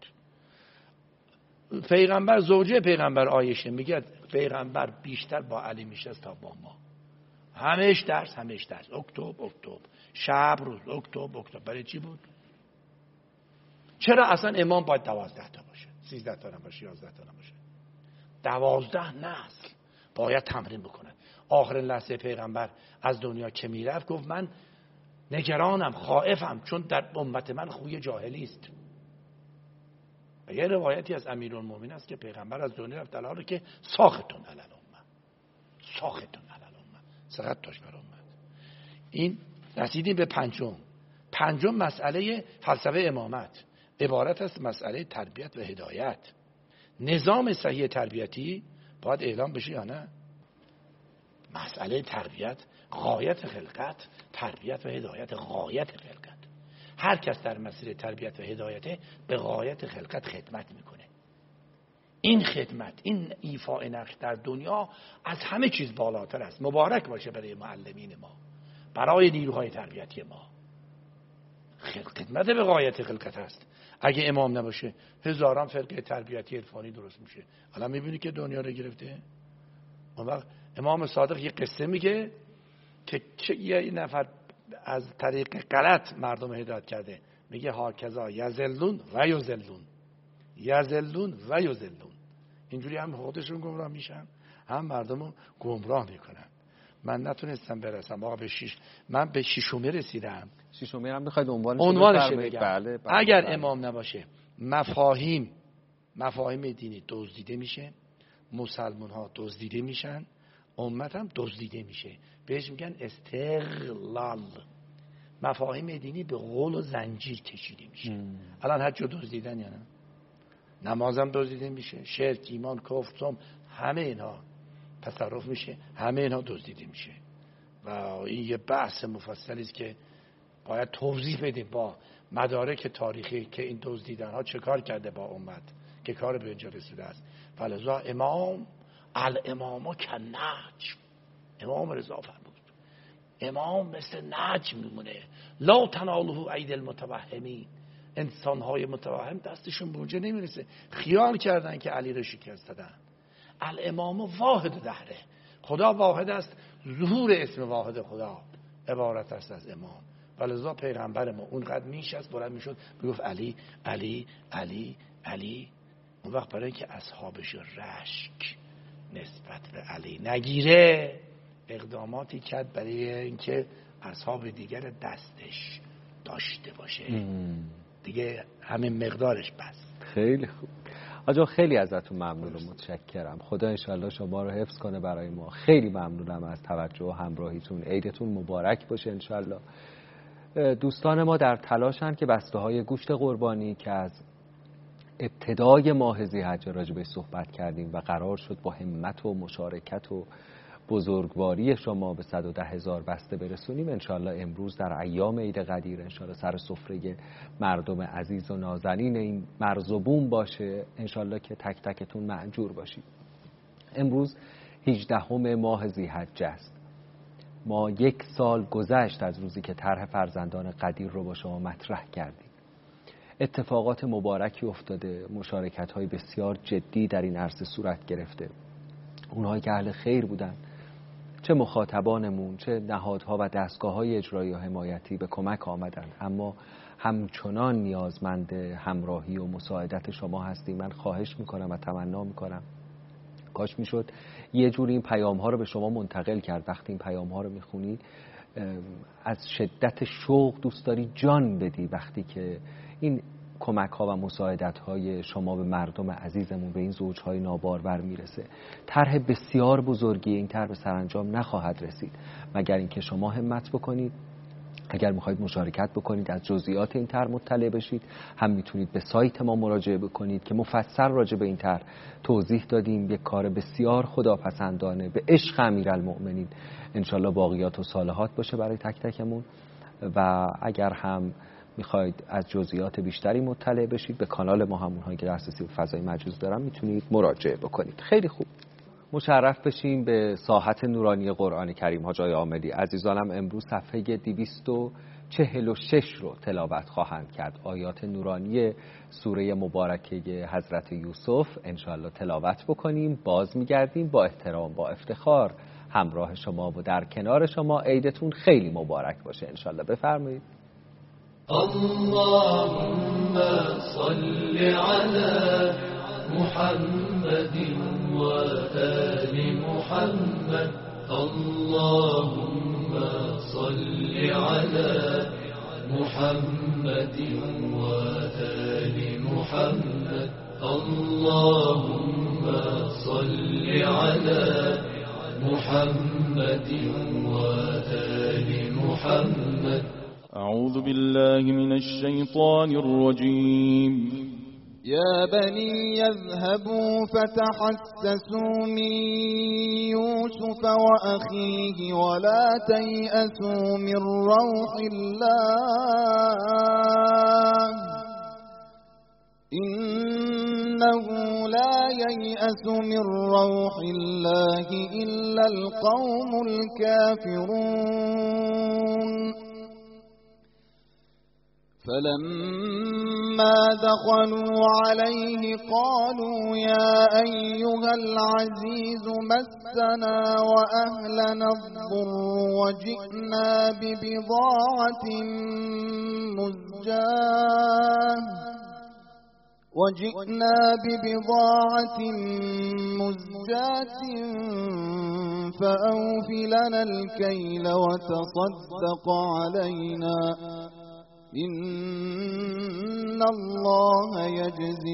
پیغمبر زوجه پیغمبر عایشه میگه پیغمبر بیشتر با علی میشست تا با ما. همش درس همش درس اکتبر اکتبر شب روز اکتبر اکتبر. برای چی بود؟ چرا اصلا امام باید دوازده تا باشه، سیزده تا نباشه، یازده تا نباشه؟ دوازده نسل باید تمرین بکنن. آخرین لحظه پیغمبر از دنیا که میرفت گفت من نگرانم خائفم چون در امت من خوی جاهلی است. و یه روایتی از امیرالمومنین است که پیغمبر از دنیا رفت در حالی که ساختون علی الامه، ساختون علی الامه، سخط داشت بر امت. این رسیدیم به پنجم. پنجم مسئله فلسفه امامت عبارت است مسئله تربیت و هدایت. نظام صحیح تربیتی باید اعلام بشه یا نه؟ مسئله تربیت غایت خلقت، تربیت و هدایت غایت خلقت. هر کس در مسیر تربیت و هدایت به غایت خلقت خدمت میکنه. این خدمت، این ایفاء نقش در دنیا از همه چیز بالاتر است. مبارک باشه برای معلمین ما، برای نیروهای تربیتی ما. خدمت به غایت خلقت است. اگه امام نباشه هزاران فرقه تربیتی عرفانی درست میشه. الان میبینی که دنیا رو گرفته. اون وقت امام صادق یه قصه میگه که یه نفر از طریق غلط مردم هدایت کرده. میگه هاکذا یذلون و یذلون، یذلون و یذلون. اینجوری هم خودشون گمراه میشن هم مردمو گمراه میکنن. من نتونستم برسم آقا به شیش، من به شیشومه رسیدم. شیشومه هم بخواید عنوانش عنوانش بگم. بله بله اگر بله. امام نباشه مفاهیم مفاهیم دینی دزدیده میشه، مسلمان ها دزدیده میشن، امت هم دزدیده میشه. بهش میگن استغلال. مفاهیم دینی به غول و زنجیر کشیده میشه. ام. الان حج دزدیدن یا نه؟ نمازم دزدیده میشه، شرک، ایمان، کفر، صوم، همه اینها تصرف میشه، همه اینها دزدیده میشه. و این یه بحث مفصلی است که باید توضیح بدیم با مدارک تاریخی که این دزدیدن ها چه کار کرده با امت که کار به اینجا رسیده است. فلذا امام الامام کنجم، امام رضا فرمود امام مثل نجم میمونه. لا تناله اید المتوهمین. انسان های متوهم دستشون به اونجا نمیرسه. خیال کردن که علی رو شکست دادن. الامام واحد دهره. خدا واحد است. ظهور اسم واحد خدا عبارت است از امام. ولذا پیغمبر ما اونقدر میشست بلند میشد میگفت علی علی علی علی. اون وقت برای اینکه اصحابش رشک نسبت به علی نگیره اقداماتی کرد برای اینکه اصحاب دیگر دستش داشته باشه. ام. دیگه همین مقدارش بس. خیلی خوب آجا، خیلی ازتون ممنون و متشکرم. خدا انشالله شما رو حفظ کنه برای ما. خیلی ممنونم از توجه و همراهیتون. عیدتون مبارک باشه انشالله. دوستان ما در تلاشن که بسته های گوشت قربانی که از ابتدای ماه ذی‌حجه راجع بهش صحبت کردیم و قرار شد با همت و مشارکت و بزرگواری شما به صد و ده هزار بسته برسونیم. انشالله امروز در ایام عید قدیر انشالله سر سفره مردم عزیز و نازنین این مرز و بوم باشه، انشالله که تک تکتون مأجور باشید. امروز هجدهم ماه ذی‌حجه است. ما یک سال گذشت از روزی که طرح فرزندان قدیر رو با شما مطرح کردیم. اتفاقات مبارکی افتاده، مشارکت‌های بسیار جدی در این عرصه صورت گرفته. اونهایی که اهل خیر بودن، چه مخاطبانمون، چه نهادها و دستگاه‌های اجرایی و حمایتی به کمک آمدن، اما همچنان نیازمند همراهی و مساعدت شما هستیم. من خواهش میکنم و تمنا میکنم کاش میشد یه جوری این پیام ها رو به شما منتقل کرد. وقتی این پیام ها رو میخونی از شدت شوق دوست داری جان بدی وقتی که این کمک ها و مساعدت های شما به مردم عزیزمون، به این زوج های نابارور میرسه. طرح بسیار بزرگی، این طرح به سرانجام نخواهد رسید مگر اینکه شما همت بکنید. اگر میخواید مشارکت بکنید، از جزئیات این طرح مطلع بشید، هم میتونید به سایت ما مراجعه بکنید که مفصل راجع به این طرح توضیح دادیم. یک کار بسیار خداپسندانه به عشق امیرالمؤمنین، انشالله باقیات و صالحات باشه برای تک تکمون. و اگر هم میخواید از جزئیات بیشتری مطلع بشید، به کانال ما، همونهایی که دسترسی به فضای مجاز دارن، میتونید مراجعه بکنید. خیلی خوب، مشرف بشیم به ساحت نورانی قرآن کریم. حاج آقای عاملی عزیزانم امروز صفحه دویست و چهل و شش رو تلاوت خواهند کرد. آیات نورانی سوره مبارکه حضرت یوسف انشاءالله تلاوت بکنیم. باز میگردیم با احترام، با افتخار همراه شما و در کنار شما. عیدتون خیلی مبارک باشه انشاءالله. بفرمایید. اللهم صل على محمد وآل محمد. اللهم صل على محمد وآل محمد. اللهم صل على محمد وآل محمد. أعوذ بالله من الشيطان الرجيم. يا بني يذهبوا فتحسسوا من يوسف وأخيه ولا تيأسوا من روح الله إنه لا ييأس من روح الله إلا القوم الكافرون. فلما دخلوا عليه قالوا يا أيها العزيز مسنا وأهلنا الضر وجئنا ببضاعة مزجاة وجئنا ببضاعة مزجاة فأوف لنا الكيل وتصدق علينا إن الله يجزي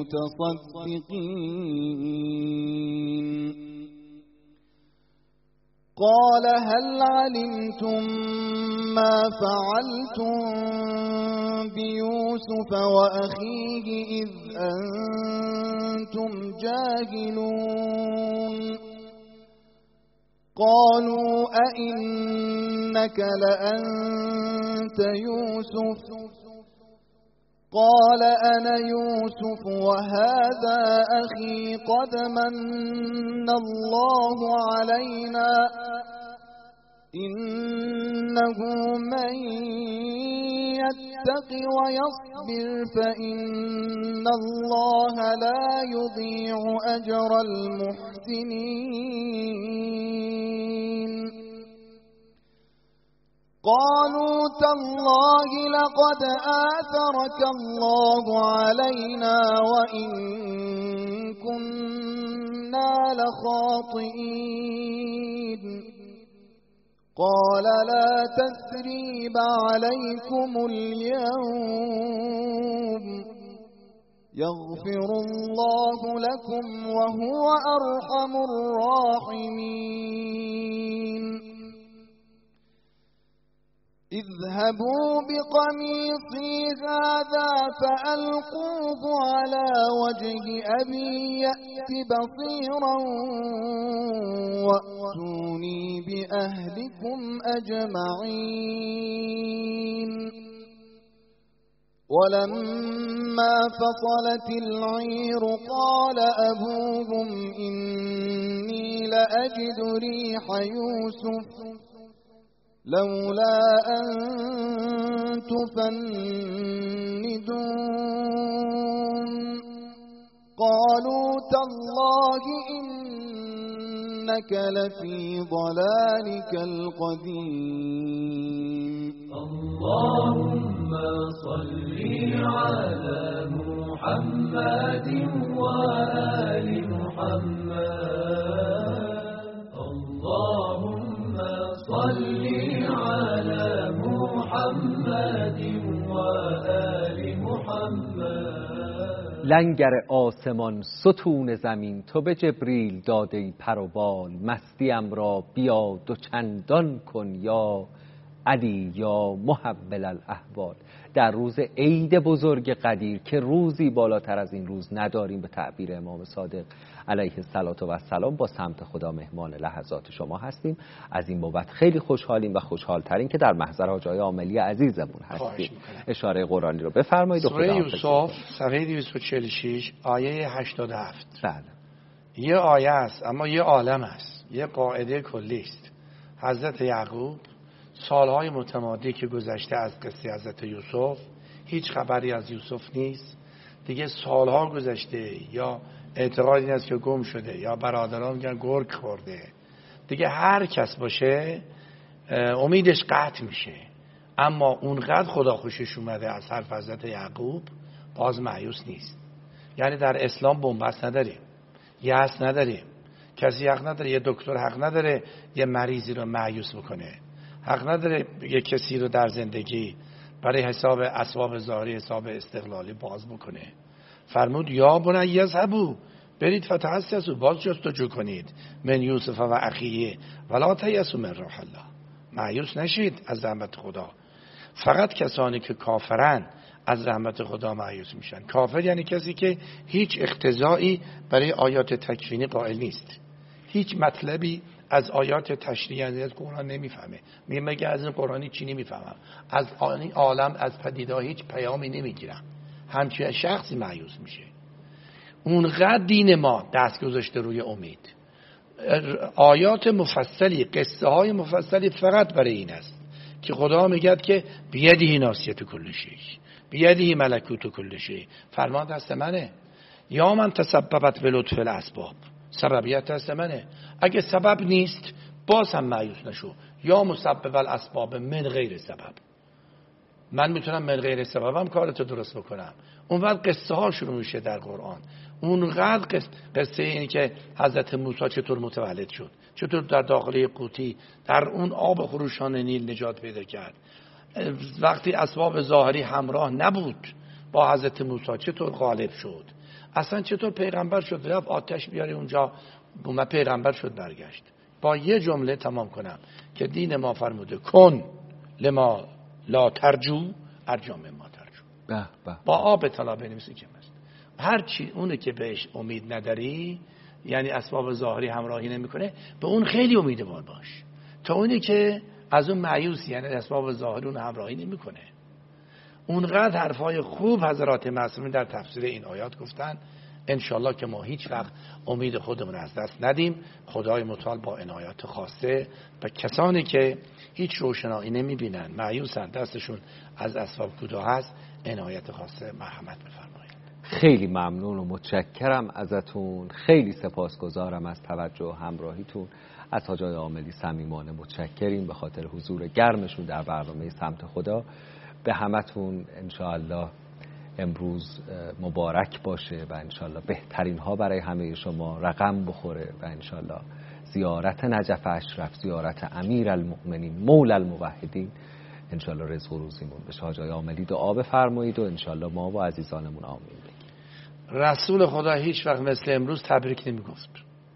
المتصدقين. قال هل علمتم ما فعلتم بيوسف وأخيه إذ أنتم جاهلون؟ قالوا أئنك لأنت يوسف؟ قال أنا يوسف وهذا أخي قد من الله علينا إنه من يتق ويصبر فإن الله لا يضيع أجر المحسنين. قالوا تالله لقد آثرك الله علينا وإن كنا لخاطئين. قال لا تثريب عليكم اليوم يغفر الله لكم وهو أرحم الراحمين. إذ اذهبوا بقميصي هذا فألقوه على وجه أبي يأت بصيرا وأتوني بأهلكم أجمعين ولما فصلت العير قال أبوهم إني لأجد ريح يوسف لولا أن تفندون قالوا تالله إنك لفي ضلالك القديم اللهم صل على محمد وآل محمد اللهم صل على محمد وآل محمد لنگر آسمان ستون زمین تو به جبریل داده پر و بال مستیم را بیا دو چندان کن یا علی یا محول الاحوال. در روز عید بزرگ قدیر که روزی بالاتر از این روز نداریم به تعبیر امام صادق علیه السلام با سمت خدا مهمان لحظات شما هستیم. از این بابت خیلی خوشحالیم و خوشحالترین که در محضر حاجای عاملی عزیزمون هستیم. اشاره قرآنی رو بفرمایید. سوره یوسف صفحه دویست و چهل و شش آیه هشتاد و هفت. بله. یه آیه است اما یه عالم است، یه قاعده کلی است. حضرت یعقوب سالهای متمادی که گذشته از قصه حضرت یوسف هیچ خبری از یوسف نیست. دیگه سالها گذشته، یا اعتقاد این است که گم شده، یا برادران میگن گرگ خورده. دیگه هر کس باشه امیدش قطع میشه. اما اونقدر خدا خوشش اومده از حرف حضرت یعقوب باز مایوس نیست. یعنی در اسلام بنبست نداریم، یأس نداریم. کسی حق نداره، یه دکتر حق نداره یه مریضی رو مایوس بکنه. حق نداره یه کسی رو در زندگی برای حساب اسباب ظاهری حساب استقلالی باز بکنه. فرمود یا بنی یذهبوا، برید فتحسسوا، باز جستجو کنید من یوسف و اخیه ولا تیأسوا من روح الله. مایوس نشید از رحمت خدا. فقط کسانی که کافرن از رحمت خدا مایوس میشن. کافر یعنی کسی که هیچ اقتضایی برای آیات تکوینی قائل نیست، هیچ مطلبی از آیات تشریعی از قرآن نمیفهمه. میگه مگه از این قرآنی چی نمیفهمم؟ از این عالم از پدیده‌ها هیچ پیامی نمیگیرم. همچین شخصی مایوس میشه. اونقدر دین ما دست گذاشته روی امید. آیات مفصلی، قصه های مفصلی فقط برای این است که خدا میگه که بیدی ناصیت کل شیء، بیدی ملکوت کل شیء. فرمان دست منه. یا من تسببت به لطف الاسباب، سببیت دست منه. اگه سبب نیست باز هم مایوس نشو. یا مسبب الاسباب من غیر سبب، من میتونم من غیر سببم کارتو درست بکنم. اون وقت قصه ها شروع میشه در قرآن. اونقدر قصه, قصه اینه که حضرت موسی چطور متولد شد، چطور در داخل قوطی در اون آب خروشان نیل نجات پیدا کرد، وقتی اسباب ظاهری همراه نبود با حضرت موسی چطور غالب شد، اصلا چطور پیغمبر شد رفت آتش بیاره اونجا، اومد پیغمبر شد برگشت. با یه جمله تمام کنم که دین ما فرموده کن لما لا ترجو ارجو مما ترجو. به به. با آب طلا بنویسی که مست. هر چی اونه که بهش امید نداری، یعنی اسباب ظاهری همراهی نمیکنه، به اون خیلی امیدوار باش. تا اونی که از اون مایوس، یعنی اسباب ظاهری اون همراهی نمیکنه. اونقدر حرفای خوب حضرات معصومین در تفسیر این آیات گفتن. انشالله که ما هیچ وقت امید خودمون از دست ندیم. خدای متعال با عنایات خاصه به کسانی که هیچ روشنایی نمیبینن، مایوسن، دستشون از اسباب کوتاه هست، عنایت خاصه مرحمت بفرمایید. خیلی ممنون و متشکرم ازتون. خیلی سپاسگزارم از توجه و همراهیتون. از حاجای عاملی صمیمانه متشکریم به خاطر حضور گرمشون در برنامه سمت خدا. به همتون انشاءالله امروز مبارک باشه و انشاءالله بهترین ها برای همه شما رقم بخوره و انشاءالله زیارت نجف اشرف، زیارت امیر المؤمنین مولا الموحدین انشاءالله رزق و روزیمون بشه. حاجای عاملی دعا بفرمایید و انشاءالله ما و عزیزانمون آمین بگیم. رسول خدا هیچ وقت مثل امروز تبریک نمیگفت.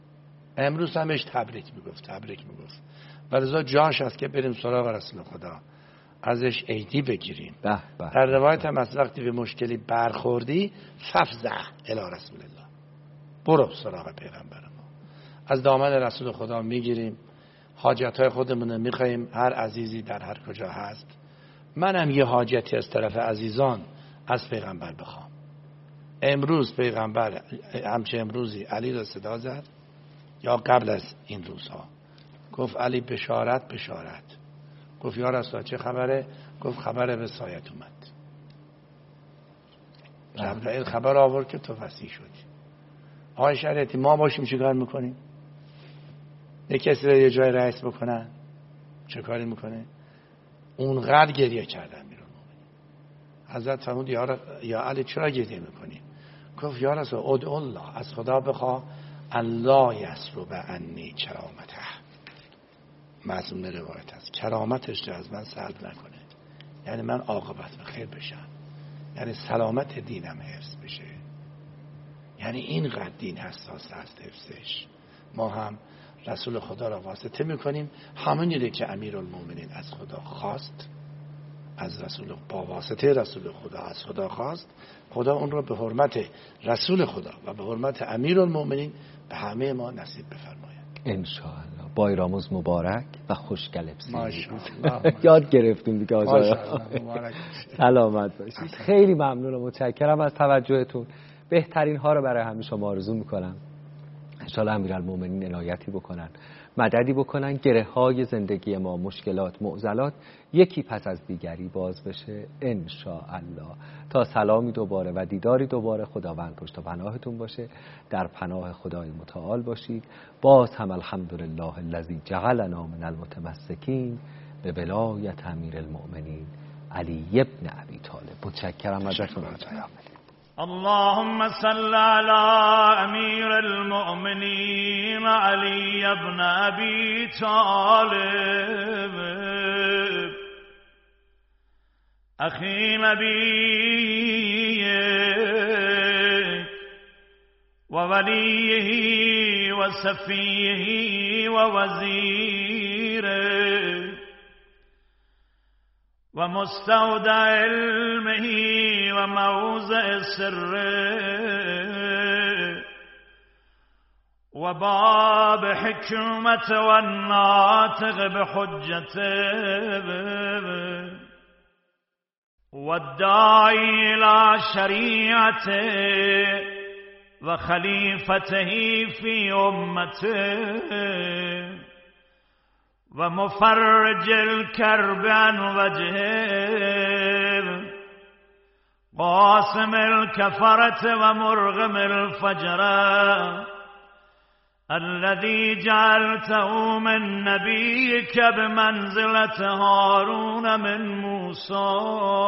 امروز همش تبریک میگفت، تبریک میگفت. ولذا جاش است که بریم سراغ رسول خدا. ازش عیدی بگیریم. به به. در روایت هم از وقتی به مشکلی برخوردی ففزع الی رسول الله، برو سراغ پیغمبر ما، از دامن رسول خدا میگیریم، حاجتهای خودمون رو میخوایم، هر عزیزی در هر کجا هست. منم یه حاجتی از طرف عزیزان از پیغمبر بخوام. امروز پیغمبر همچه امروزی علی را صدا زد یا قبل از این روزها گفت علی بشارت بشارت. گفت یا رسول چه خبره؟ گفت خبر به سایت اومد. جبرائیل خبر آورد که تو وصی شدی. آقای شریعتی ما باشیم چیکار میکنیم؟ یک کسی رو یه جای رئیس بکنن چه کاری میکنه؟ اونقدر گریه کردن میرون. حضرت فرمود یا, یا علی چرا گریه میکنی؟ گفت یا رسول ادعو الله، از خدا بخوا الله یسلب عنی کرامته. مضمون روایت است کرامتش رو از من سلب نکنه، یعنی من عاقبت به خیر بشم، یعنی سلامت دینم حفظ بشه. یعنی اینقدر دین حساس است حفظش. ما هم رسول خدا را واسطه میکنیم، همونیه که امیرالمومنین از خدا خواست، از رسول با واسطه رسول خدا از خدا خواست، خدا اون رو به حرمت رسول خدا و به حرمت امیرالمومنین به همه ما نصیب بفرماید ان شاء الله. بایراموز مبارک و خوشگلبسی. ماشاءالله. یاد گرفتیم دیگه آقا. مبارک. سلامت باشید. خیلی ممنون و متشکرم از توجهتون. بهترین ها رو برای همه شما آرزو میکنم. ان شاء الله امیرالمومنین عنایتی بکنن، مددی بکنن، گره های زندگی ما، مشکلات، معضلات یکی پس از دیگری باز بشه ان شاء الله. تا سلامی دوباره و دیداری دوباره، خداوند پشت و پناهتون باشه، در پناه خدای متعال باشید. باز هم الحمدلله الذی جعلنا من المتمسکین به ولایت امیرالمؤمنین علی ابن ابی طالب. متشکرم ازتون. اللهم صل على امير المؤمنين علي بن ابي طالب اخي نبيه ووليه وصفيه ووزيره ومستودع علمه وموضع سره وباب حكمة والناطق بحجته والداعي إلى شريعته وخليفته في أمته ومفرج الكرب عن وجهه قاسم الكفرة ومرغم الفجرة الذي جعلته من نبيك بمنزلة هارون من موسى.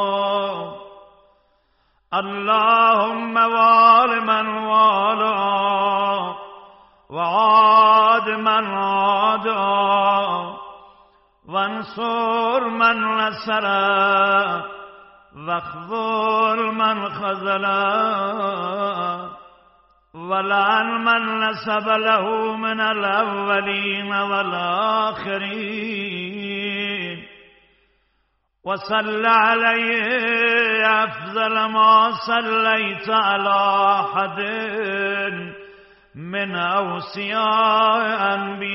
اللهم وال من والاه وعاد من عادا وانصر من نصره واخذل من خذله ولعن من نسب له من الأولين والآخرين وصل عليه أفضل ما صليت على أحد من أوصياء أنبياء